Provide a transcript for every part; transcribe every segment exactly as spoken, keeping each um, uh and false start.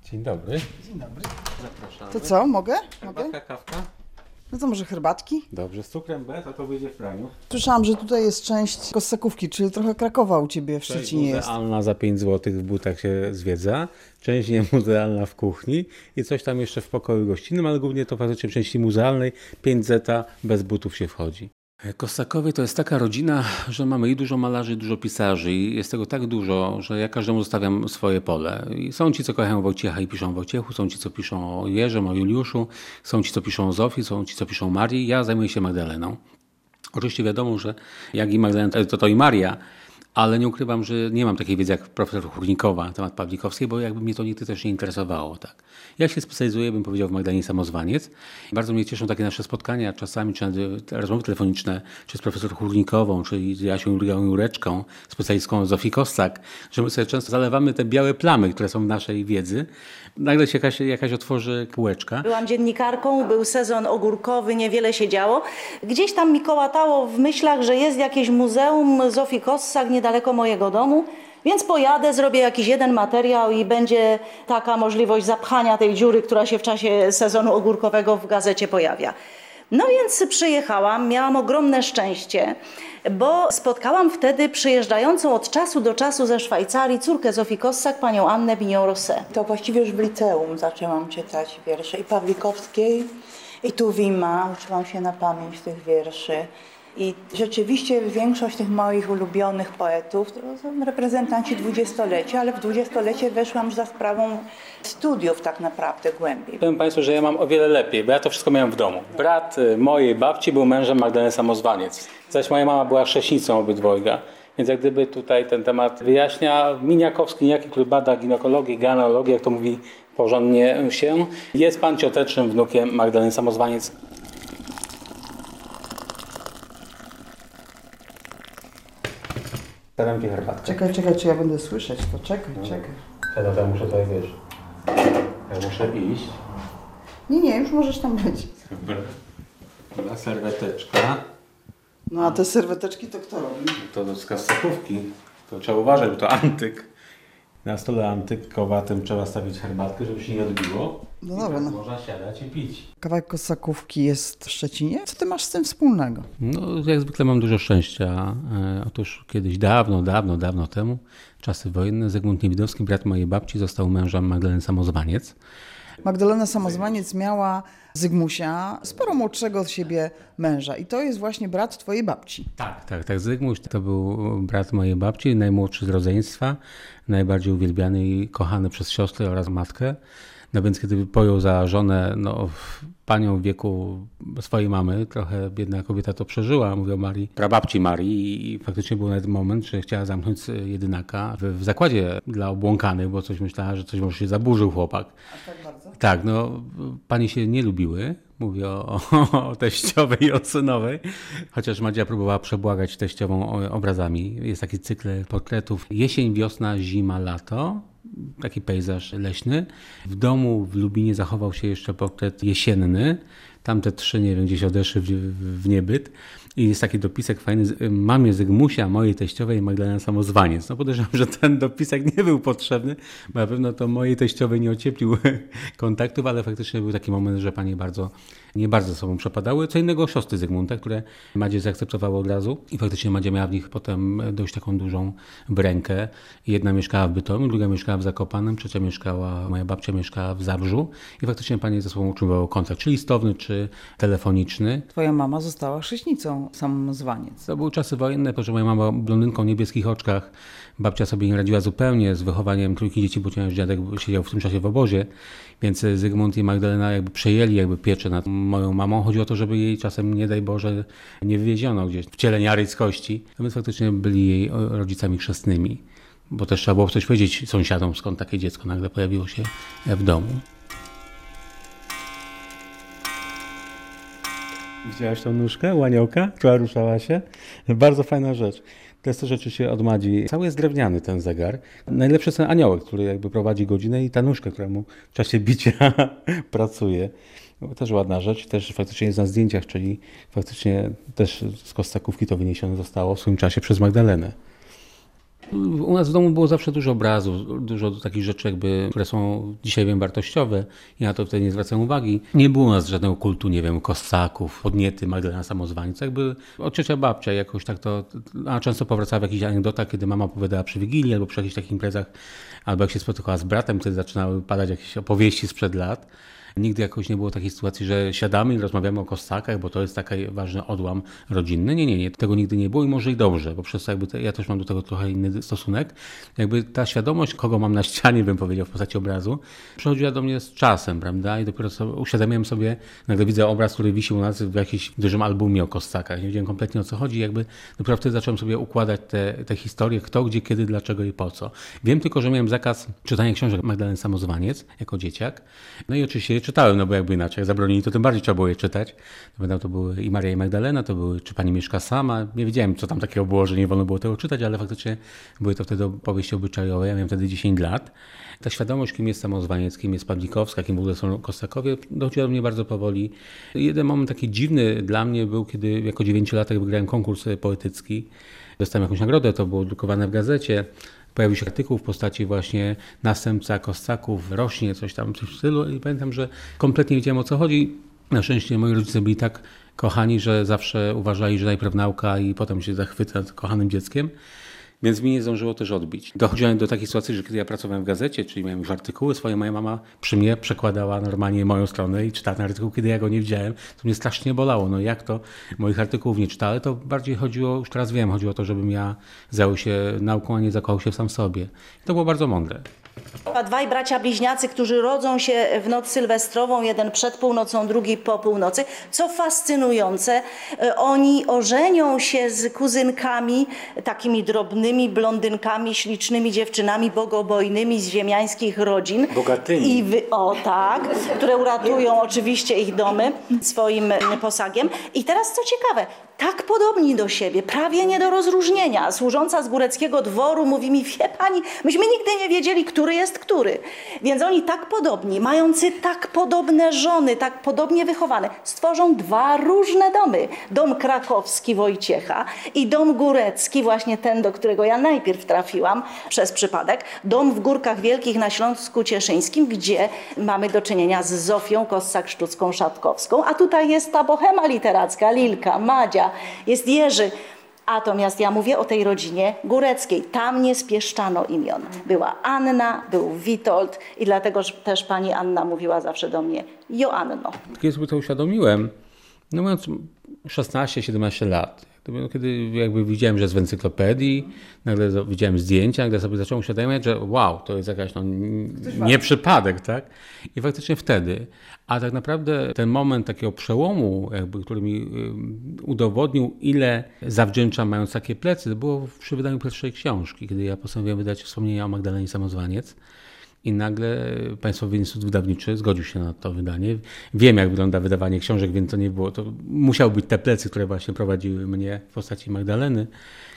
Dzień dobry. Dzień dobry. Zapraszamy. To co, mogę? Herbatka, Mogę? kawka? No to może herbatki? Dobrze, z cukrem bez, a to wyjdzie w praniu. Słyszałam, że tutaj jest część Kossakówki, czyli trochę Krakowa u Ciebie w Szczecinie jest. Muzealna za pięć złotych w butach się zwiedza, część niemuzealna w kuchni i coś tam jeszcze w pokoju gościnnym, ale głównie to faktycznie w części muzealnej pięć zeta bez butów się wchodzi. Kossakowie to jest taka rodzina, że mamy i dużo malarzy, i dużo pisarzy i jest tego tak dużo, że ja każdemu zostawiam swoje pole. I są ci, co kochają Wojciecha i piszą o Wojciechu, są ci, co piszą o Jerzym, o Juliuszu, są ci, co piszą o Zofii, są ci, co piszą o Marii. Ja zajmuję się Magdaleną. Oczywiście wiadomo, że jak i Magdalena, to to i Maria, ale nie ukrywam, że nie mam takiej wiedzy jak profesor Hórnikowa na temat Pawlikowskiej, bo jakby mnie to nigdy też nie interesowało. Tak. Ja się specjalizuję, bym powiedział, w Magdalenie Samozwaniec. Bardzo mnie cieszą takie nasze spotkania czasami, czy nawet rozmowy telefoniczne, czy z profesor Hórnikową, czy z Jasią Jurgą Jureczką, specjalistką Zofii Kossak, że my sobie często zalewamy te białe plamy, które są w naszej wiedzy. Nagle się jakaś, jakaś otworzy kółeczka. Byłam dziennikarką, był sezon ogórkowy, niewiele się działo. Gdzieś tam mi kołatało w myślach, że jest jakieś muzeum Zofii Kossak niedaleko mojego domu, więc pojadę, zrobię jakiś jeden materiał i będzie taka możliwość zapchania tej dziury, która się w czasie sezonu ogórkowego w gazecie pojawia. No więc przyjechałam, miałam ogromne szczęście, bo spotkałam wtedy przyjeżdżającą od czasu do czasu ze Szwajcarii córkę Zofii Kossak, panią Annę Bignon-Rosset. To właściwie już w liceum zaczęłam czytać wiersze i Pawlikowskiej, i Tuwima. Uczyłam się na pamięć tych wierszy. I rzeczywiście większość tych moich ulubionych poetów to są reprezentanci dwudziestolecia, ale w dwudziestolecie weszłam już za sprawą studiów tak naprawdę głębiej. Powiem Państwu, że ja mam o wiele lepiej, bo ja to wszystko miałem w domu. Brat mojej babci był mężem Magdaleny Samozwaniec, zaś moja mama była chrześcijanicą obydwojga. Więc jak gdyby tutaj ten temat wyjaśnia, Miniakowski, niejaki, który bada ginekologię, genealogię, jak to mówi porządnie się, jest pan ciotecznym wnukiem Magdaleny Samozwaniec. Staram ci herbatkę. Czekaj, czekaj, czy ja będę słyszeć, to czekaj, czekaj. Ja to muszę tutaj, wiesz, ja muszę iść. Nie, nie, już możesz tam być. Dobra, serweteczka. No a te serweteczki to kto robi? To z kasakówki. To trzeba uważać, bo to antyk. Na stole antykowatym trzeba stawić herbatkę, żeby się nie odbiło. No I dobra, tak no. można siadać i pić. Kawałek Kossakówki jest w Szczecinie. Co ty masz z tym wspólnego? No, jak zwykle mam dużo szczęścia. E, otóż kiedyś dawno, dawno, dawno temu, czasy wojenne, Zygmunt Niewidowski, brat mojej babci, został mężem Magdaleny Samozwaniec. Magdalena Samozwaniec miała Zygmusia, sporo młodszego od siebie męża i to jest właśnie brat twojej babci. Tak, tak, tak. Zygmuś to był brat mojej babci, najmłodszy z rodzeństwa, najbardziej uwielbiany i kochany przez siostrę oraz matkę. No więc kiedy pojął za żonę no, panią w wieku swojej mamy, trochę biedna kobieta to przeżyła, mówię o Marii, prababci Marii i faktycznie był nawet moment, że chciała zamknąć jedynaka w, w zakładzie dla obłąkanych, bo coś myślała, że coś może się zaburzył chłopak. Aż tak bardzo? Tak, no panie się nie lubiły. Mówię o, o, o teściowej i o synowej, chociaż Madzia próbowała przebłagać teściową obrazami. Jest taki cykl portretów jesień, wiosna, zima, lato. Taki pejzaż leśny. W domu w Lubinie zachował się jeszcze portret jesienny. Tamte trzy, nie wiem, gdzieś odeszły w, w niebyt. I jest taki dopisek fajny, mamie Zygmusia, mojej teściowej Magdalena Samozwaniec. No podejrzewam, że ten dopisek nie był potrzebny, bo na pewno to mojej teściowej nie ocieplił kontaktów, ale faktycznie był taki moment, że panie bardzo, nie bardzo sobą przepadały. Co innego siostry Zygmunta, które Madzie zaakceptowały od razu i faktycznie Madzia miała w nich potem dość taką dużą brękę. Jedna mieszkała w Bytomiu, druga mieszkała w Zakopanem, trzecia mieszkała, moja babcia mieszkała w Zabrzu i faktycznie panie ze sobą utrzymywały kontakt, czy listowny, czy telefoniczny. Twoja mama została chrzestnicą Samozwaniec. To były czasy wojenne, że moja mama blondynką o niebieskich oczkach. Babcia sobie nie radziła zupełnie z wychowaniem trójki dzieci, bo dziadek siedział w tym czasie w obozie, więc Zygmunt i Magdalena jakby przejęli jakby pieczę nad moją mamą. Chodziło o to, żeby jej czasem, nie daj Boże, nie wywieziono gdzieś w ciele niaryjskości. No więc faktycznie byli jej rodzicami chrzestnymi, bo też trzeba było coś powiedzieć sąsiadom, skąd takie dziecko nagle pojawiło się w domu. Widziałaś tą nóżkę u aniołka, która ruszała się? Bardzo fajna rzecz. To jest też rzeczywiście od Madzi. Cały jest drewniany ten zegar. Najlepszy jest ten aniołek, który jakby prowadzi godzinę i ta nóżka, która mu w czasie bicia pracuje. Też ładna rzecz. Też faktycznie jest na zdjęciach, czyli faktycznie też z Kossakówki to wyniesione zostało w swoim czasie przez Magdalenę. U nas w domu było zawsze dużo obrazów, dużo takich rzeczy, jakby, które są dzisiaj wiem wartościowe. Ja na to wtedy nie zwracam uwagi. Nie było u nas żadnego kultu, nie wiem, Kossaków, Podniety, Magdalena Samozwańca. Jakby od ciocia babcia jakoś tak to, a często powracała w jakichś anegdotach, kiedy mama opowiadała przy Wigilii albo przy jakichś takich imprezach, albo jak się spotykała z bratem, wtedy zaczynały padać jakieś opowieści sprzed lat. Nigdy jakoś nie było takiej sytuacji, że siadamy i rozmawiamy o Kossakach, bo to jest taki ważny odłam rodzinny. Nie, nie, nie. Tego nigdy nie było i może i dobrze, bo przez to jakby te, ja też mam do tego trochę inny stosunek. Jakby ta świadomość, kogo mam na ścianie, bym powiedział, w postaci obrazu, przychodziła do mnie z czasem, prawda? I dopiero sobie, uświadamiałem sobie, nagle widzę obraz, który wisi u nas w jakimś dużym albumie o Kossakach. Nie wiedziałem kompletnie, o co chodzi. Jakby dopiero wtedy zacząłem sobie układać te, te historie, kto, gdzie, kiedy, dlaczego i po co. Wiem tylko, że miałem zakaz czytania książek Magdaleny Samozwaniec jako dzieciak. No i oczywiście czytałem, no bo jakby inaczej, jak zabronili, to tym bardziej trzeba było je czytać. To, to były i Maria i Magdalena, to były Czy Pani mieszka sama. Nie wiedziałem, co tam takiego było, że nie wolno było tego czytać, ale faktycznie były to wtedy opowieści obyczajowe. Ja miałem wtedy dziesięć lat. Ta świadomość, kim jest Samozwaniec, kim jest Pawlikowska, kim w ogóle są Kossakowie, dochodziła do mnie bardzo powoli. Jeden moment taki dziwny dla mnie był, kiedy jako dziewięciolatek wygrałem konkurs poetycki. Dostałem jakąś nagrodę, to było drukowane w gazecie. Pojawił się artykuł w postaci właśnie następca Kossaków, rośnie, coś tam, coś w stylu i pamiętam, że kompletnie nie wiedziałem, o co chodzi. Na szczęście moi rodzice byli tak kochani, że zawsze uważali, że najpierw nauka i potem się zachwyca kochanym dzieckiem. Więc mi nie zdążyło też odbić. Dochodziłem do takiej sytuacji, że kiedy ja pracowałem w gazecie, czyli miałem już artykuły swoje, moja mama przy mnie przekładała normalnie moją stronę i czytała ten artykuł, kiedy ja go nie widziałem. To mnie strasznie bolało. No jak to moich artykułów nie czytałem, to bardziej chodziło, już teraz wiem, chodziło o to, żebym ja zajął się nauką, a nie zakochał się sam sobie. I to było bardzo mądre. Dwaj bracia bliźniacy, którzy rodzą się w noc sylwestrową, jeden przed północą, drugi po północy. Co fascynujące, oni ożenią się z kuzynkami, takimi drobnymi blondynkami, ślicznymi dziewczynami, bogobojnymi z ziemiańskich rodzin. Bogatymi. I wy, o tak, które uratują oczywiście ich domy swoim posagiem. I teraz co ciekawe, tak podobni do siebie, prawie nie do rozróżnienia. Służąca z góreckiego dworu mówi mi, wie pani, myśmy nigdy nie wiedzieli, który jest który. Więc oni tak podobni, mający tak podobne żony, tak podobnie wychowane, stworzą dwa różne domy. Dom krakowski Wojciecha i dom górecki, właśnie ten, do którego ja najpierw trafiłam przez przypadek. Dom w Górkach Wielkich na Śląsku Cieszyńskim, gdzie mamy do czynienia z Zofią Kossak-Szczucką-Szatkowską, a tutaj jest ta bohema literacka, Lilka, Madzia, jest Jerzy. Natomiast ja mówię o tej rodzinie góreckiej. Tam nie spieszczano imion. Była Anna, był Witold i dlatego też pani Anna mówiła zawsze do mnie Joanno. Kiedy sobie to uświadomiłem, no mając szesnaście siedemnaście lat, kiedy jakby widziałem, że jest w encyklopedii, nagle widziałem zdjęcia, nagle sobie zacząłem uświadamiać, że wow, to jest jakaś no, nie przypadek, tak? I faktycznie wtedy. A tak naprawdę ten moment takiego przełomu, jakby, który mi udowodnił, ile zawdzięczam mając takie plecy, to było przy wydaniu pierwszej książki, kiedy ja postanowiłem wydać wspomnienia o Magdalenie Samozwaniec. I nagle Państwowy Instytut Wydawniczy zgodził się na to wydanie. Wiem, jak wygląda wydawanie książek, więc to nie było. To musiały być te plecy, które właśnie prowadziły mnie w postaci Magdaleny,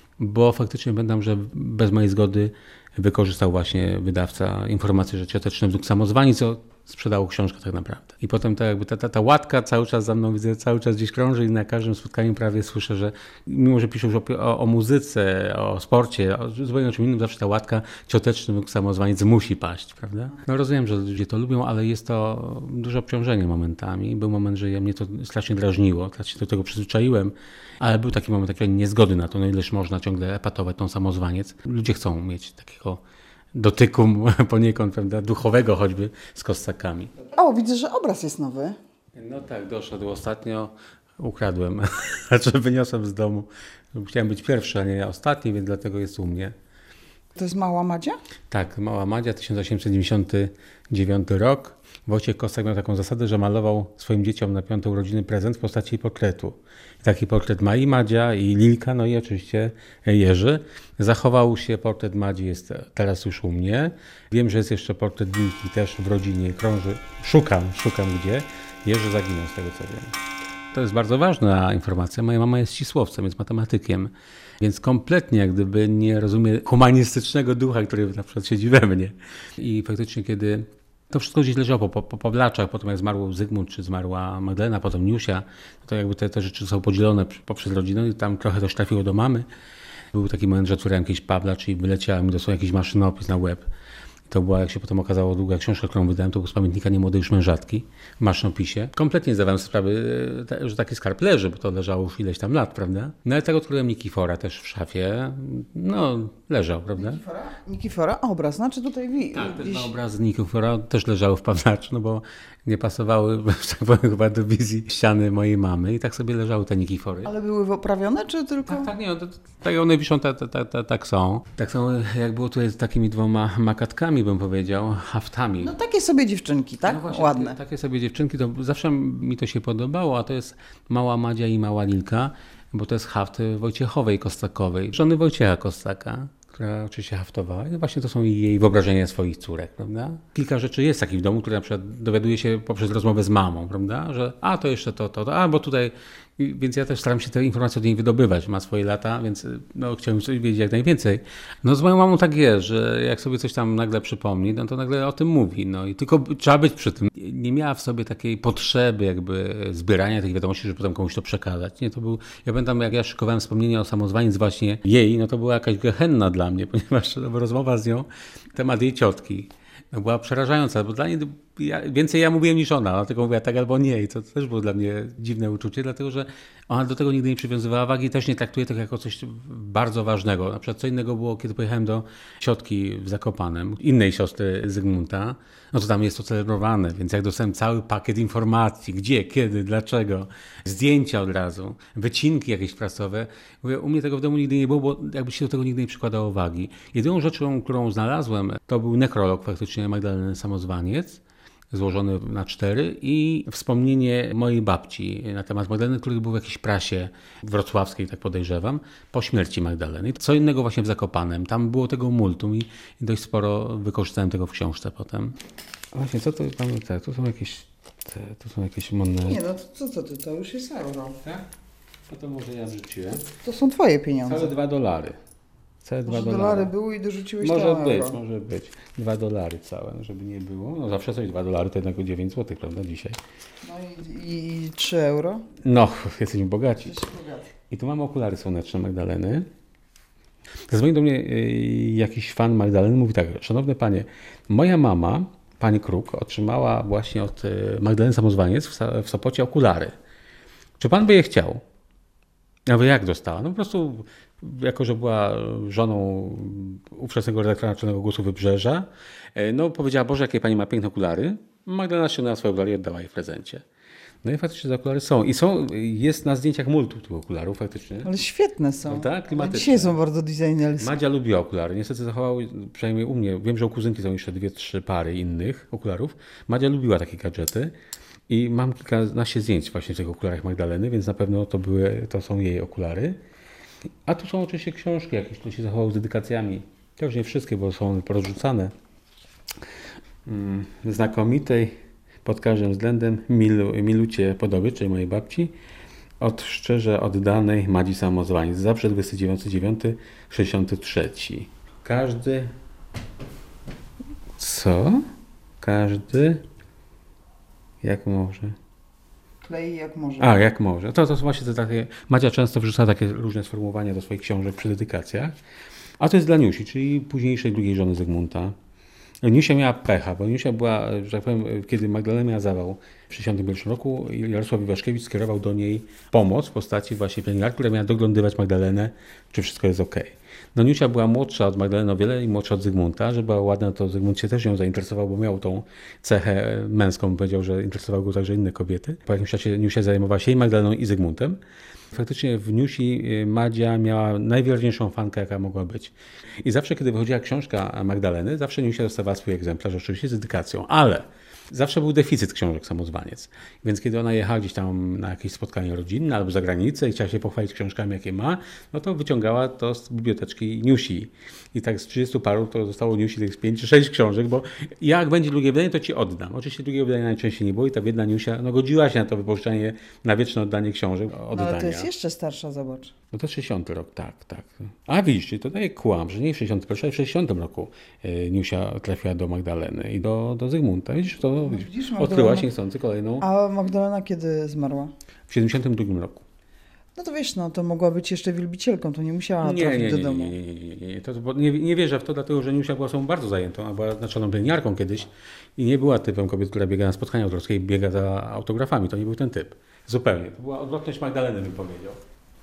bo faktycznie pamiętam, że bez mojej zgody wykorzystał właśnie wydawca informację, że Cioteczny Wdóg Samozwaniec sprzedało książkę tak naprawdę. I potem ta, jakby ta, ta, ta łatka cały czas za mną widzę, cały czas gdzieś krąży i na każdym spotkaniu prawie słyszę, że mimo, że piszą już o, o, o muzyce, o sporcie, o zupełnie o czym innym, zawsze ta łatka Cioteczny Wdóg Samozwaniec musi paść, prawda? No rozumiem, że ludzie to lubią, ale jest to duże obciążenie momentami. Był moment, że ja mnie to strasznie drażniło, strasznie do tego przyzwyczaiłem, ale był taki moment takiej niezgody na to, no ileż można ciągle epatować tą Samozwaniec. Ludzie chcą mieć takiego dotyku poniekąd, prawda, duchowego choćby z Kossakami. O, widzę, że obraz jest nowy. No tak, doszedł ostatnio, ukradłem, znaczy wyniosłem z domu. Chciałem być pierwszy, a nie ostatni, więc dlatego jest u mnie. To jest Mała Madzia? Tak, Mała Madzia, tysiąc osiemset dziewięćdziesiąty dziewiąty rok. Wojciech Kossak miał taką zasadę, że malował swoim dzieciom na piątą urodziny prezent w postaci portretu. I taki portret ma i Madzia, i Lilka, no i oczywiście Jerzy. Zachował się portret Madzi, jest teraz już u mnie. Wiem, że jest jeszcze portret Lilki też w rodzinie, krąży. Szukam, szukam gdzie. Jerzy zaginął, z tego co wiem. To jest bardzo ważna informacja. Moja mama jest ścisłowcem, jest matematykiem. Więc kompletnie jak gdyby nie rozumie humanistycznego ducha, który na przykład siedzi we mnie. I faktycznie kiedy to wszystko gdzieś leżało po, po Pawlaczach, potem jak zmarł Zygmunt, czy zmarła Magdalena, potem Niusia, to jakby te, te rzeczy są podzielone poprzez rodzinę i tam trochę też trafiło do mamy. Był taki moment, że otworzyłem jakiś Pawla, czyli wyleciałem mi dosłownie jakiś maszynopis na web. To była, jak się potem okazało, długa książka, którą wydałem, to był z pamiętnika niemłodej już mężatki w maszynopisie. Kompletnie nie zdawałem sobie sprawy, że taki skarb leży, bo to leżało już ileś tam lat, prawda? No ale tak odkryłem Nikifora też w szafie. No, leżał, prawda? Nikifora? Nikifora? A obraz, znaczy tutaj wi- Tak, te gdzieś... dwa obrazy Nikifora też leżały w Pawlaczu, no bo nie pasowały, tak powiem, chyba do wizji ściany mojej mamy i tak sobie leżały te Nikifory. Ale były oprawione, czy tylko... Tak, tak, nie, no, to, tak one wiszą, tak ta, ta, ta, tak są. Tak są, jak było tutaj z takimi dwoma makatkami, bym powiedział, haftami. No takie sobie dziewczynki, tak? No właśnie, Ładne. Takie, takie sobie dziewczynki, to zawsze mi to się podobało, a to jest mała Madzia i mała Lilka, bo to jest haft Wojciechowej Kostakowej, żony Wojciecha Kostaka, która oczywiście haftowała. I właśnie to są jej wyobrażenia swoich córek, prawda? Kilka rzeczy jest takich w domu, które na przykład dowiaduje się poprzez rozmowę z mamą, prawda? Że a to jeszcze to, to, to, a bo tutaj... Więc ja też staram się te informacje od niej wydobywać. Ma swoje lata, więc no, chciałbym coś wiedzieć jak najwięcej. No z moją mamą tak jest, że jak sobie coś tam nagle przypomni, no to nagle o tym mówi. No i tylko trzeba być przy tym. Nie miała w sobie takiej potrzeby jakby zbierania tych wiadomości, żeby potem komuś to przekazać. Nie, to był, ja pamiętam, jak ja szykowałem wspomnienia o samozwaniec właśnie jej, no to była jakaś gehenna dla mnie, ponieważ rozmowa z nią, temat jej ciotki, no była przerażająca, bo dla niej ja, więcej ja mówiłem niż ona, dlatego mówiła tak albo nie i to też było dla mnie dziwne uczucie, dlatego że ona do tego nigdy nie przywiązywała wagi i też nie traktuje tego jako coś bardzo ważnego. Na przykład co innego było, kiedy pojechałem do ciotki w Zakopanem, innej siostry Zygmunta, no to tam jest to celebrowane, więc jak dostałem cały pakiet informacji, gdzie, kiedy, dlaczego, zdjęcia od razu, wycinki jakieś prasowe, mówię, u mnie tego w domu nigdy nie było, bo jakby się do tego nigdy nie przykładało wagi. Jedyną rzeczą, którą znalazłem, to był nekrolog faktycznie Magdaleny Samozwaniec, złożony na cztery i wspomnienie mojej babci na temat Magdaleny, który był w jakiejś prasie wrocławskiej, tak podejrzewam, po śmierci Magdaleny. Co innego właśnie w Zakopanem. Tam było tego multum i, i dość sporo wykorzystałem tego w książce potem. A właśnie, co to mamy? Tak, to są jakieś, te, to są jakieś monety. Nie, no co, co ty, to już jest euro. Tak? No to może ja wrzuciłem. To są twoje pieniądze. Całe dwa dolary. Całe dwa Może dolary. dolary były i dorzuciłeś Może to być, euro. może być. Dwa dolary całe, no żeby nie było. No zawsze coś dwa dolary to jednak o dziewięć złotych, prawda, dzisiaj. No i, i, i trzy euro. No, jesteśmy bogaci. Jesteś bogaty. I tu mamy okulary słoneczne Magdaleny. Zadzwonił do mnie y, jakiś fan Magdaleny, mówi tak, szanowny panie, moja mama, pani Kruk, otrzymała właśnie od y, Magdaleny Samozwaniec w, w Sopocie okulary. Czy pan by je chciał? Ja mówię, jak dostała? No po prostu, jako że była żoną ówczesnego redaktora naczelnego Głosu Wybrzeża, no powiedziała, Boże, jakie pani ma piękne okulary. Magdalena ściągnęła swoje okulary i oddała je w prezencie. No i faktycznie te okulary są. I są, jest na zdjęciach multum tych okularów faktycznie. Ale świetne są. Tak, klimatyczne. Dzisiaj są bardzo designerskie. Madzia lubiła okulary. Niestety zachowały, przynajmniej u mnie, wiem, że u kuzynki są jeszcze dwie, trzy pary innych okularów. Madzia lubiła takie gadżety. I mam kilkanaście zdjęć właśnie w tych okularach Magdaleny, więc na pewno to, były, to są jej okulary. A tu są oczywiście książki jakieś, które się zachowały z dedykacjami. To już nie wszystkie, bo są one porozrzucane. Znakomitej pod każdym względem Milu, Milucie Podoby, czyli mojej babci, od szczerze oddanej Madzi Samozwaniec. Zawsze dwudziestego dziewiątego dziewiątego sześćdziesiąty trzeci. Każdy... Co? Każdy... Jak może? Klei jak może. A, jak może. To, to są właśnie te takie... Madzia często wrzuca takie różne sformułowania do swoich książek przy dedykacjach. A to jest dla Niusi, czyli późniejszej drugiej żony Zygmunta. Niusia miała pecha, bo Niusia była, że tak powiem, kiedy Magdalena miała zawał w tysiąc dziewięćset sześćdziesiątym pierwszym roku, Jarosław Iwaszkiewicz skierował do niej pomoc w postaci właśnie pielęgniarki, która miała doglądywać Magdalenę, czy wszystko jest ok. No Niusia była młodsza od Magdaleny o wiele i młodsza od Zygmunta, że była ładna, to Zygmunt się też ją zainteresował, bo miał tą cechę męską, powiedział, że interesowały go także inne kobiety. Po jakimś czasie Niusia zajmowała się i Magdaleną, i Zygmuntem. Faktycznie w Niusi Madzia miała najwierniejszą fankę, jaka mogła być. I zawsze, kiedy wychodziła książka Magdaleny, zawsze Niusia dostawała swój egzemplarz, oczywiście z dedykacją, ale zawsze był deficyt książek Samozwaniec. Więc kiedy ona jechała gdzieś tam na jakieś spotkanie rodzinne albo za granicę i chciała się pochwalić książkami, jakie ma, no to wyciągała to z biblioteczki Niusi. I tak z trzydziestu paru to zostało Niusi tych pięć czy sześć książek, bo jak będzie drugie wydanie, to ci oddam. Oczywiście drugiego wydania najczęściej nie było i ta biedna Niusia no, godziła się na to wypożyczenie, na wieczne oddanie książek, No, oddania. ale to jest jeszcze starsza, zobacz. No to sześćdziesiąty rok, tak, tak. A widzisz, czyli to daje kłam, że nie w sześćdziesiątym pierwszym, ale w sześćdziesiątym roku y, Niusia trafiła do Magdaleny i do, do Zygmunta. Widzisz, to no, widzisz, widzisz, odkryła Magdalena- się niechcący kolejną A Magdalena kiedy zmarła? w siedemdziesiątym drugim roku. No to wiesz, no to mogła być jeszcze wielbicielką, to nie musiała Nie, trafić nie, do nie, domu. nie, nie, nie, nie, nie. To, bo nie, nie wierzę w to, dlatego że Niusia była osobą bardzo zajętą, a była naczelną pielęgniarką kiedyś i nie była typem kobiet, która biega na spotkania autorskie i biega za autografami. To nie był ten typ. Zupełnie. To była odwrotność Magdaleny, bym powiedział.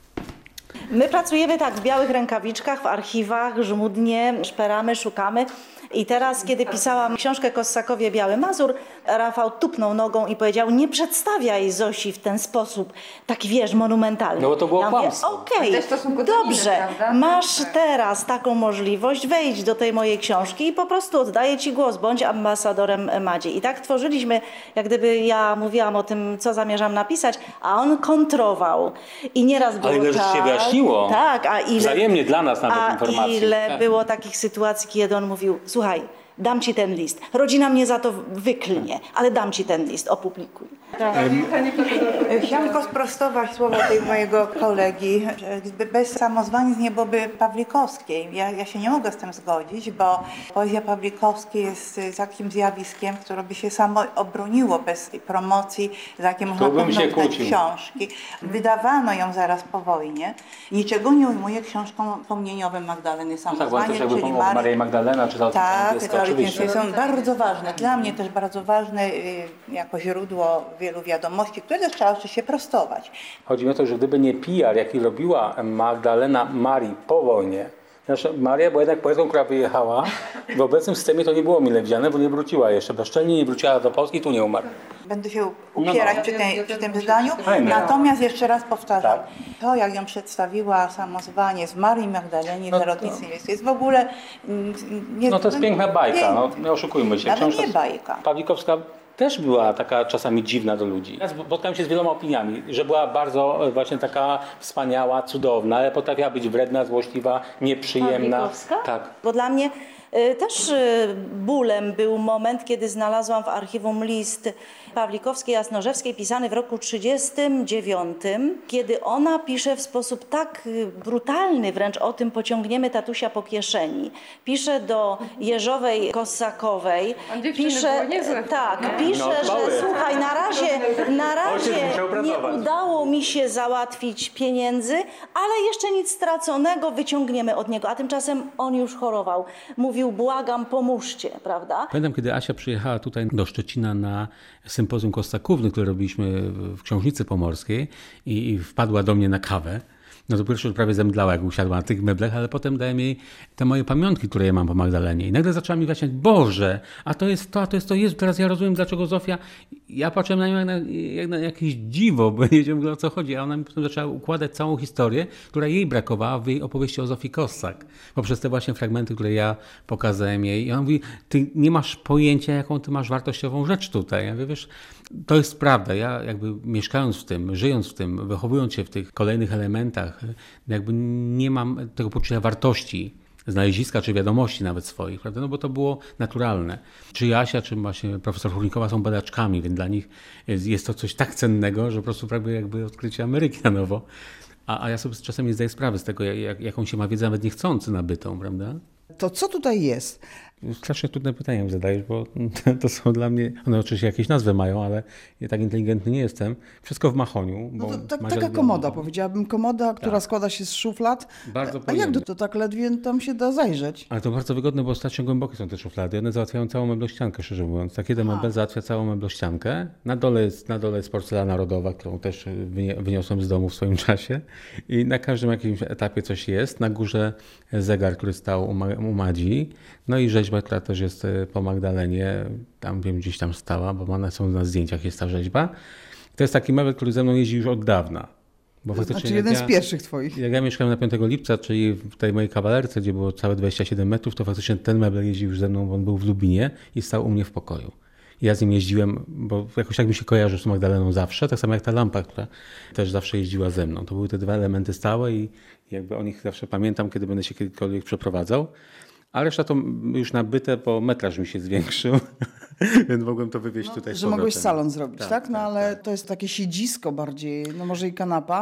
My pracujemy tak w białych rękawiczkach, w archiwach, żmudnie, szperamy, szukamy. I teraz, kiedy pisałam książkę Kossakowie Biały Mazur, Rafał tupnął nogą i powiedział: nie przedstawiaj Zosi w ten sposób, taki wiesz, monumentalny. No bo to było ja mówię, kłamstwo. okej, Ale też w stosunku do dobrze, innych, prawda? masz teraz taką możliwość, wejdź do tej mojej książki i po prostu oddaję ci głos, bądź ambasadorem Madzi. I tak tworzyliśmy, jak gdyby ja mówiłam o tym, co zamierzam napisać, a on kontrował. I nieraz było Ale ile tak, się wyjaśniło. Tak, a ile, Wzajemnie dla nas nawet a informacji. ile Tak. było takich sytuacji, kiedy on mówił: słuchaj, dam ci ten list. Rodzina mnie za to wyklnie, ale dam ci ten list, opublikuj. Chciałam tylko sprostować słowa tej mojego kolegi, że bez samozwaniec nie byłoby Pawlikowskiej. Ja, ja się nie mogę z tym zgodzić, bo poezja Pawlikowskiej jest takim zjawiskiem, które by się samo obroniło bez promocji, za jakie można bym się porównać kłócił. książki. Wydawano ją zaraz po wojnie. Niczego nie ujmuje książkom pomnieniowym Magdaleny No tak, bo on też Samozwaniec, jakby czyli pomógł Marii. Maria Magdalena, czy to Tak, jest te oczywiście. teorie są bardzo ważne. Dla mnie też bardzo ważne y, jako źródło wielu wiadomości, które też trzeba oczywiście prostować. Chodzi mi o to, że gdyby nie P R, jaki robiła Magdalena Marii po wojnie, znaczy Maria była jednak poetką, która wyjechała, w obecnym systemie to nie było mile widziane, bo nie wróciła jeszcze bezczelnie, nie wróciła do Polski i tu nie umarła. Będę się upierać no. przy, tej, przy tym zdaniu. Fajne. Natomiast jeszcze raz powtarzam, Tak. to jak ją przedstawiła samozwanie z Marii Magdalenie w No to- Narodnictwie, jest w ogóle... mm, Nie, No to jest piękna bajka, no piękna. nie oszukujmy się. Nawet Książka nie bajka. Pawlikowska też była taka czasami dziwna do ludzi. Ja spotkałem się z wieloma opiniami, że była bardzo e, właśnie taka wspaniała, cudowna, ale potrafiła być wredna, złośliwa, nieprzyjemna. Pawlikowska? Tak. Bo dla mnie y, też y, bólem był moment, kiedy znalazłam w archiwum list Pawlikowskiej Jasnorzewskiej pisany w roku trzydziestym dziewiątym, kiedy ona pisze w sposób tak y, brutalny wręcz o tym: pociągniemy tatusia po kieszeni. Pisze do Jerzowej Kossakowej. A dziewczyny było niezłe. Tak, pisze, No, chwały. że słuchaj, na razie, na razie Ojciec musiał nie pracować. udało mi się załatwić pieniędzy, ale jeszcze nic straconego, wyciągniemy od niego. A tymczasem on już chorował. Mówił: błagam, pomóżcie, prawda? Pamiętam, kiedy Asia przyjechała tutaj do Szczecina na sympozjum Kossakówny, które robiliśmy w Książnicy Pomorskiej i, i wpadła do mnie na kawę. No to pierwszy prawie zemdlała, jak usiadła na tych meblach, ale potem dałem jej te moje pamiątki, które ja mam po Magdalenie. I nagle zaczęła mi wyjaśniać: Boże, a to jest to, a to jest to. Jezu, teraz ja rozumiem, dlaczego Zofia... Ja patrzyłem na nią jak na, jak na jakieś dziwo, bo nie wiedziałem, o co chodzi. A ona mi potem zaczęła układać całą historię, która jej brakowała w jej opowieści o Zofii Kossak. Poprzez te właśnie fragmenty, które ja pokazałem jej. I ona mówi: ty nie masz pojęcia, jaką ty masz wartościową rzecz tutaj. Ja mówię: wiesz, to jest prawda. Ja jakby mieszkając w tym, żyjąc w tym, wychowując się w tych kolejnych elementach, jakby nie mam tego poczucia wartości znaleziska czy wiadomości nawet swoich, prawda? No bo to było naturalne. Czy Jasia, czy właśnie profesor Hurnikowa są badaczkami, więc dla nich jest, jest to coś tak cennego, że po prostu prawie jakby odkrycie Ameryki na nowo. A, a ja sobie czasem nie zdaję sprawy z tego, jak, jaką się ma wiedzę nawet niechcący nabytą, prawda? To co tutaj jest? Strasznie trudne pytania mi zadajesz, bo to są dla mnie, one oczywiście jakieś nazwy mają, ale ja tak inteligentny nie jestem. Wszystko w mahoniu. No Bo to, tak, Madzia taka lubiła komoda, mahon. powiedziałabym. Komoda, która składa się z szuflad. Bardzo A jak pojemnie. to, to tak ledwie tam się da zajrzeć? Ale to bardzo wygodne, bo strasznie głębokie są te szuflady. One załatwiają całą meblościankę, szczerze mówiąc. Tak jeden mebel załatwia całą meblościankę. Na dole jest, na dole jest porcelana rodowa, którą też wynie- wyniosłem z domu w swoim czasie. I na każdym jakimś etapie coś jest. Na górze zegar, który stał u, Ma- u Madzi. No i rzeźba, która też jest e, po Magdalenie. Tam wiem, gdzieś tam stała, bo ona są na zdjęciach, jest ta rzeźba. To jest taki mebel, który ze mną jeździ już od dawna. Bo faktycznie Znaczy jak jeden ja- z pierwszych twoich. Jak ja mieszkałem na piątego lipca, czyli w tej mojej kawalerce, gdzie było całe dwadzieścia siedem metrów, to faktycznie ten mebel jeździł już ze mną, bo on był w Lubinie i stał u mnie w pokoju. I ja z nim jeździłem, bo jakoś tak mi się kojarzy z Magdaleną zawsze, tak samo jak ta lampa, która też zawsze jeździła ze mną. To były te dwa elementy stałe i jakby o nich zawsze pamiętam, kiedy będę się kiedykolwiek przeprowadzał. A reszta to już nabyte, bo metraż mi się zwiększył, więc mogłem to wywieźć tutaj z Że mogłeś powrotem. salon zrobić, tak? Tak, No tak, ale tak. to jest takie siedzisko bardziej, no może i kanapa,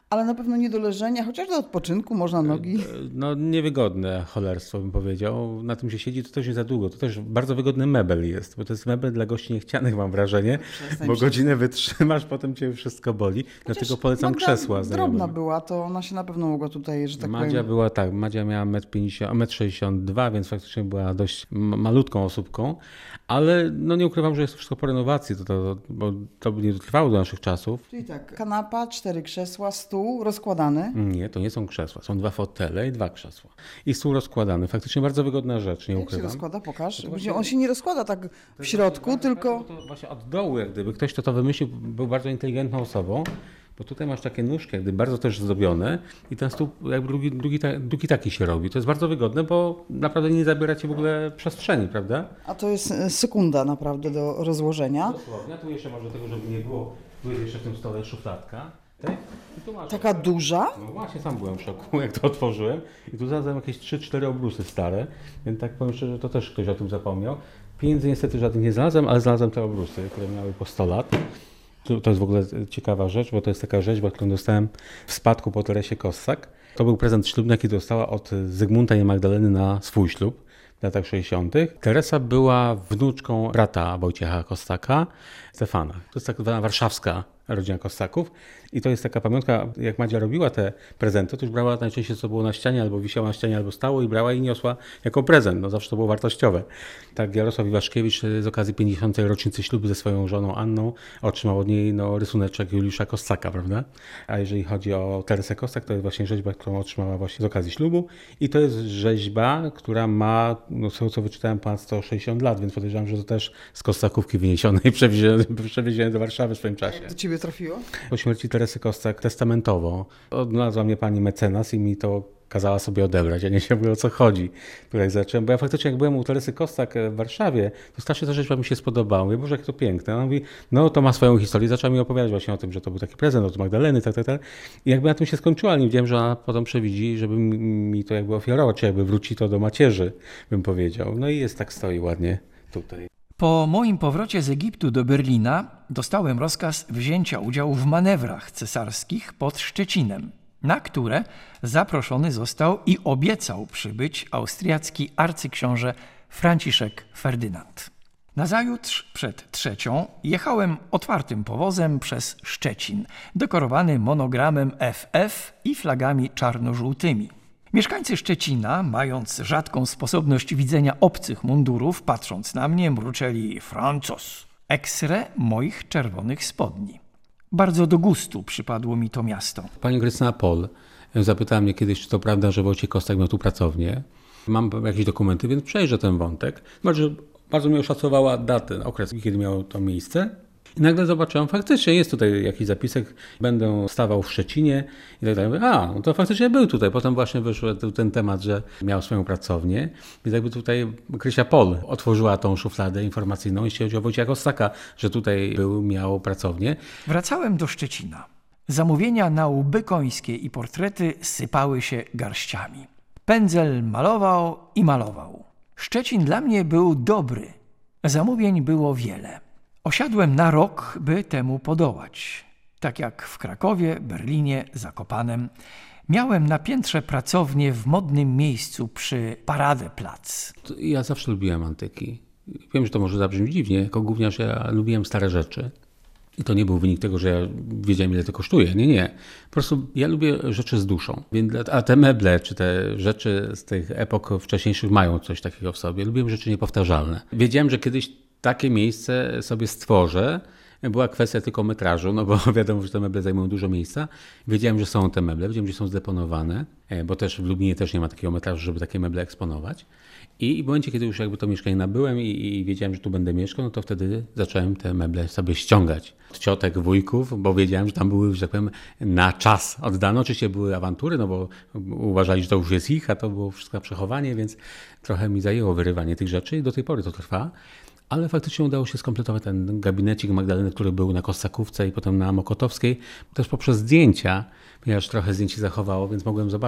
ale na pewno nie do leżenia, chociaż do odpoczynku można nogi. No niewygodne cholerstwo bym powiedział. Na tym się siedzi, to też nie za długo. To też bardzo wygodny mebel jest, bo to jest mebel dla gości niechcianych, mam wrażenie, Przestań, bo przestań. godzinę wytrzymasz, potem cię wszystko boli. Dlatego polecam Magda krzesła znajomym. drobna była, to ona się na pewno mogła tutaj, że tak Madzia powiem... była tak, Madzia miała metr sześćdziesiąt dwa, więc faktycznie była dość m- malutką osóbką, ale no nie ukrywam, że jest wszystko po renowacji, to, to, bo to by nie dotrwało do naszych czasów. Czyli tak, kanapa, cztery krzesła, stół rozkładany. Nie, to nie są krzesła, są dwa fotele i dwa krzesła. I stół rozkładany, faktycznie bardzo wygodna rzecz, nie Jak się ukrywam. rozkłada? Pokaż. To właśnie- On się nie rozkłada tak w środku, tylko... To właśnie od dołu, jak gdyby ktoś, kto to wymyślił, był bardzo inteligentną osobą, bo tutaj masz takie nóżki, jak gdyby bardzo też zdobione i ten stół jakby drugi, drugi, ta- drugi taki się robi. To jest bardzo wygodne, bo naprawdę nie zabiera ci w ogóle przestrzeni, prawda? A to jest e, sekunda naprawdę do rozłożenia. Dosłownie, tu jeszcze może tego, żeby nie było, tu jest jeszcze w tym stole szufladka. Tak? I tu masz Taka duża? No właśnie, sam byłem w szoku, jak to otworzyłem. I tu znalazłem jakieś trzy cztery obrusy stare, więc tak powiem szczerze, to też ktoś o tym zapomniał. Pieniędzy niestety żadnych nie znalazłem, ale znalazłem te obrusy, które miały po sto lat. To to jest w ogóle ciekawa rzecz, bo to jest taka rzeźba, którą dostałem w spadku po Teresie Kossak. To był prezent ślubny, jaki dostała od Zygmunta i Magdaleny na swój ślub w latach sześćdziesiątych. Teresa była wnuczką brata Wojciecha Kossaka, Stefana. To jest tak zwana warszawska rodzina Kossaków. I to jest taka pamiątka, jak Madzia robiła te prezenty, to już brała najczęściej, co było na ścianie, albo wisiało na ścianie, albo stało i brała i niosła jako prezent. No zawsze to było wartościowe. Tak Jarosław Iwaszkiewicz z okazji pięćdziesiątej rocznicy ślubu ze swoją żoną Anną otrzymał od niej no, rysuneczek Juliusza Kossaka, prawda? A jeżeli chodzi o Teresę Kossak, to jest właśnie rzeźba, którą otrzymała właśnie z okazji ślubu. I to jest rzeźba, która ma, no z tego co wyczytałem, ponad sto sześćdziesiąt lat, więc podejrzewam, że to też z Kossakówki wyniesionej i przewiezione, przewiezione do Warszawy w swoim czasie. Do ciebie trafiło? Po śmierci Teresy Kossak testamentowo odnalazła mnie pani mecenas i mi to kazała sobie odebrać. Ja nie wiem, o co chodzi. Tutaj zacząłem, bo ja faktycznie jak byłem u Teresy Kossak w Warszawie, to strasznie ta rzeźba mi się spodobała. Mówię, Boże, jak to piękne. Ona mówi, no to ma swoją historię. Zaczęła mi opowiadać właśnie o tym, że to był taki prezent od Magdaleny, tak, tak, tak. I jakby na tym się skończyło, ale nie wiedziałem, że ona potem przewidzi, żeby mi to jakby ofiarować, czy jakby wróci to do macierzy, bym powiedział. No i jest tak, stoi ładnie tutaj. Po moim powrocie z Egiptu do Berlina dostałem rozkaz wzięcia udziału w manewrach cesarskich pod Szczecinem, na które zaproszony został i obiecał przybyć austriacki arcyksiąże Franciszek Ferdynand. Nazajutrz przed trzecią jechałem otwartym powozem przez Szczecin, dekorowany monogramem F F i flagami czarno-żółtymi. Mieszkańcy Szczecina, mając rzadką sposobność widzenia obcych mundurów, patrząc na mnie, mruczeli Francos, eksre moich czerwonych spodni. Bardzo do gustu przypadło mi to miasto. Pani Krystyna Pol zapytała mnie kiedyś, czy to prawda, że Wojciech Kossak miał tu pracownię. Mam jakieś dokumenty, więc przejrzę ten wątek. Bardzo, bardzo mi oszacowała datę, okres, kiedy miało to miejsce. I nagle zobaczyłem, faktycznie jest tutaj jakiś zapisek, będę stawał w Szczecinie i tak dalej. A, no to faktycznie był tutaj. Potem właśnie wyszł ten temat, że miał swoją pracownię. Więc jakby tutaj Krysia Pol otworzyła tą szufladę informacyjną, jeśli chodzi o Wojciecha Kossaka, że tutaj był, miał pracownię. Wracałem do Szczecina. Zamówienia na łby końskie i portrety sypały się garściami. Pędzel malował i malował. Szczecin dla mnie był dobry. Zamówień było wiele. Osiadłem na rok, by temu podołać. Tak jak w Krakowie, Berlinie, Zakopanem. Miałem na piętrze pracownię w modnym miejscu przy Paradeplatz. Ja zawsze lubiłem antyki. Wiem, że to może zabrzmi dziwnie, jako gówniarz ja lubiłem stare rzeczy. I to nie był wynik tego, że ja wiedziałem, ile to kosztuje. Nie, nie. Po prostu ja lubię rzeczy z duszą. A te meble, czy te rzeczy z tych epok wcześniejszych mają coś takiego w sobie. Lubiłem rzeczy niepowtarzalne. Wiedziałem, że kiedyś takie miejsce sobie stworzę. Była kwestia tylko metrażu, no bo wiadomo, że te meble zajmują dużo miejsca. Wiedziałem, że są te meble, wiedziałem, że są zdeponowane, bo też w Lublinie też nie ma takiego metrażu, żeby takie meble eksponować. I w momencie, kiedy już jakby to mieszkanie nabyłem i, i wiedziałem, że tu będę mieszkał, no to wtedy zacząłem te meble sobie ściągać. Od ciotek, wujków, bo wiedziałem, że tam były, że tak powiem, na czas oddane. Oczywiście były awantury, no bo uważali, że to już jest ich, a to było wszystko na przechowanie, więc trochę mi zajęło wyrywanie tych rzeczy i do tej pory to trwa. Ale faktycznie udało się skompletować ten gabinecik Magdaleny, który był na Kossakówce i potem na Mokotowskiej, też poprzez zdjęcia, ponieważ trochę zdjęć się zachowało, więc mogłem zobaczyć,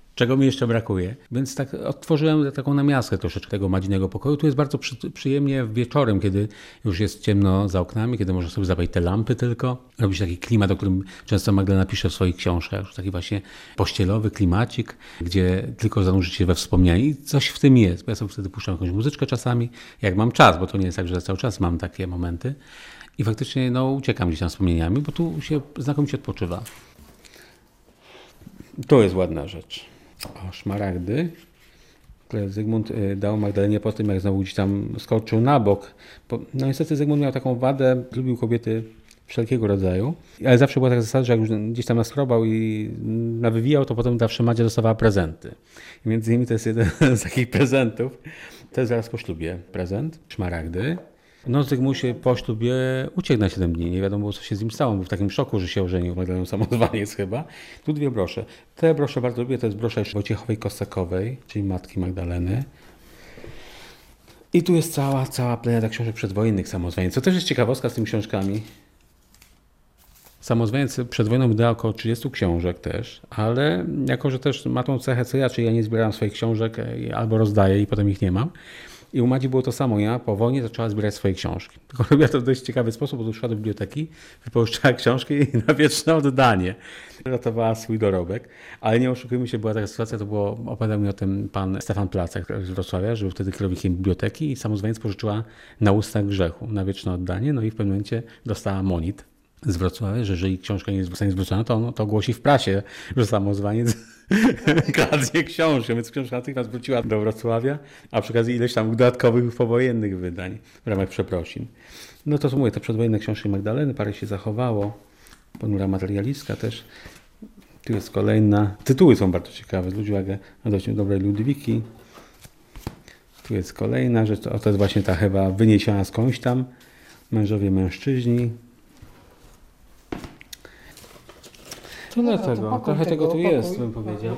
czego mi jeszcze brakuje. Więc tak odtworzyłem taką namiastkę troszeczkę tego Madzinego pokoju. Tu jest bardzo przy, przyjemnie wieczorem, kiedy już jest ciemno za oknami, kiedy można sobie zapalić te lampy tylko. Robi się taki klimat, o którym często Magdalena pisze w swoich książkach. Już taki właśnie pościelowy klimacik, gdzie tylko zanurzyć się we wspomnienie. I coś w tym jest. Bo ja sobie wtedy puszczam jakąś muzyczkę czasami, jak mam czas, bo to nie jest tak, że cały czas mam takie momenty. I faktycznie no, uciekam gdzieś tam wspomnieniami, bo tu się znakomicie odpoczywa. To jest ładna rzecz. O, szmaragdy, które Zygmunt dał Magdalenie po tym, jak znowu gdzieś tam skoczył na bok. Bo, no niestety Zygmunt miał taką wadę, lubił kobiety wszelkiego rodzaju, ale zawsze była taka zasada, że jak już gdzieś tam naskrobał i nawywijał, to potem zawsze Madzia dostawała prezenty. I między innymi to jest jeden z takich prezentów. To jest zaraz po ślubie prezent, szmaragdy. No Zygmunt się po ślubie uciekł na siedem dni. Nie wiadomo, co się z nim stało. Był w takim szoku, że się ożenił. Magdaleną Samozwaniec chyba. Tu dwie brosze. Te brosze bardzo lubię. To jest brosza Wojciechowej Kossakowej, czyli matki Magdaleny. I tu jest cała, cała plejada książek przedwojennych Samozwaniec. Co też jest ciekawostka z tymi książkami. Samozwaniec przed wojną wydał około trzydziestu książek też, ale jako, że też ma tą cechę co ja, czyli ja nie zbieram swoich książek albo rozdaję i potem ich nie mam. I u Madzi było to samo. Ja po wojnie zaczęła zbierać swoje książki. Tylko robiła to w dość ciekawy sposób, bo doszła do biblioteki, wypożyczała książki na wieczne oddanie. Ratowała swój dorobek. Ale nie oszukujmy się, była taka sytuacja, to było, opowiadał mi o tym pan Stefan Placek z Wrocławia, że był wtedy kierownikiem biblioteki i Samozwaniec pożyczyła Na ustach grzechu, na wieczne oddanie. No i w pewnym momencie dostała monit z Wrocławia, że jeżeli książka nie jest zostanie zwrócona, to, on, to ogłosi w prasie, że Samozwaniec kradnie książkę, więc książka natychmiast wróciła do Wrocławia, a przy okazji ileś tam dodatkowych powojennych wydań w ramach przeprosin. No to co mówię, te przedwojenne książki Magdaleny, parę się zachowało, Ponura materialistka też. Tu jest kolejna. Tytuły są bardzo ciekawe. Ludwika, dość dobrej Ludwiki. Tu jest kolejna rzecz, to, to jest właśnie ta chyba wyniesiona skądś tam. Mężowie, mężczyźni. Tyle Dobra, tego, to trochę tego, tego tu pokój. jest, bym powiedział.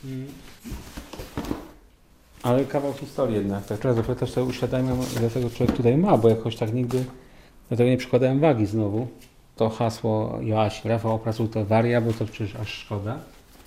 Ale kawał historii jednak. Tak teraz dopiero też sobie uświadamiam, ile tego człowiek tutaj ma, bo jakoś tak nigdy do tego nie przykładałem wagi znowu. To hasło Joasi, Rafał opracuj to waria, bo to przecież aż szkoda.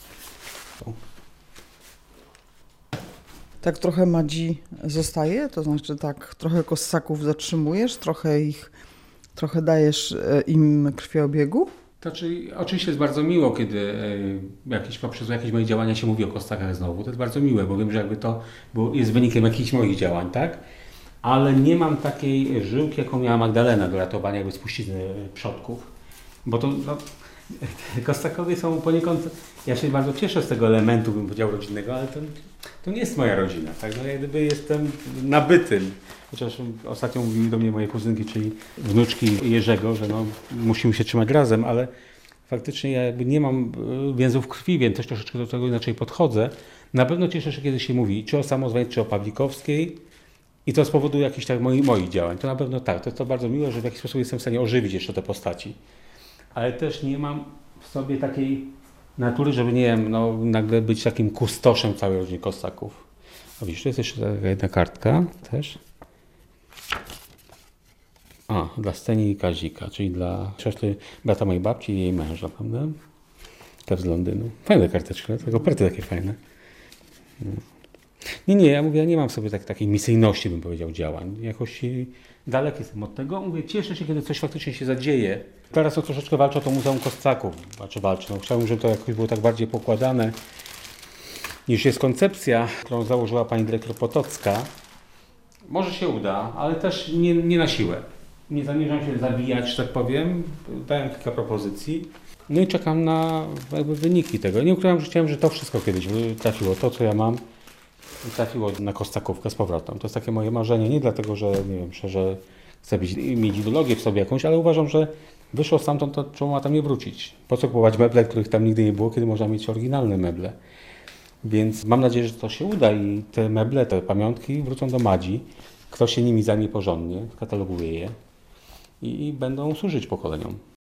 Tak trochę Madzi zostaje? To znaczy tak trochę Kossaków zatrzymujesz, trochę ich, trochę dajesz im krwiobiegu? To znaczy, oczywiście jest bardzo miło, kiedy y, jakieś, poprzez jakieś moje działania się mówi o Kossakach znowu. To jest bardzo miłe, bo wiem, że jakby to było, jest wynikiem jakichś moich działań, tak? Ale nie mam takiej żyłki, jaką miała Magdalena do ratowania jakby spuścizny przodków. Bo to no, Kossakowie są poniekąd, ja się bardzo cieszę z tego elementu, bym powiedział, rodzinnego, ale to, to nie jest moja rodzina, tak? No, jak gdyby jestem nabytym. Chociaż ostatnio mówiły do mnie moje kuzynki, czyli wnuczki Jerzego, że no, musimy się trzymać razem, ale faktycznie ja jakby nie mam więzów krwi, więc też troszeczkę do tego inaczej podchodzę. Na pewno cieszę się, kiedy się mówi czy o Samozwaniec, czy o Pawlikowskiej i to z powodu jakichś tak moich, moich działań. To na pewno tak, to jest to bardzo miłe, że w jakiś sposób jestem w stanie ożywić jeszcze te postaci. Ale też nie mam w sobie takiej natury, żeby nie wiem, no, nagle być takim kustoszem całej rodziny Kossaków. O widzisz, to jest jeszcze taka jedna kartka też. A, dla Steni i Kazika, czyli dla siostry brata mojej babci i jej męża, prawda? Też z Londynu. Fajne karteczki, tylko perty takie fajne. Nie, nie, ja mówię, ja nie mam w sobie tak, takiej misyjności, bym powiedział, działań. Jakoś daleki jestem od tego. Mówię, cieszę się, kiedy coś faktycznie się zadzieje. Teraz to troszeczkę walczę o to Muzeum Kossaków. Znaczy walczę. No, chciałbym, żeby to jakoś było tak bardziej pokładane, niż jest koncepcja, którą założyła pani dyrektor Potocka. Może się uda, ale też nie, nie na siłę. Nie zamierzam się zabijać, że tak powiem. Dałem kilka propozycji. No i czekam na jakby wyniki tego. Nie ukrywam, że chciałem, że to wszystko kiedyś trafiło. To, co ja mam, trafiło na Kossakówkę z powrotem. To jest takie moje marzenie. Nie dlatego, że nie wiem, że chcę być, mieć ideologię w sobie jakąś, ale uważam, że wyszło stamtąd, to czemu ma tam nie wrócić. Po co kupować meble, których tam nigdy nie było, kiedy można mieć oryginalne meble. Więc mam nadzieję, że to się uda i te meble, te pamiątki wrócą do Madzi. Ktoś się nimi zajmie porządnie, kataloguje je i będą służyć pokoleniom.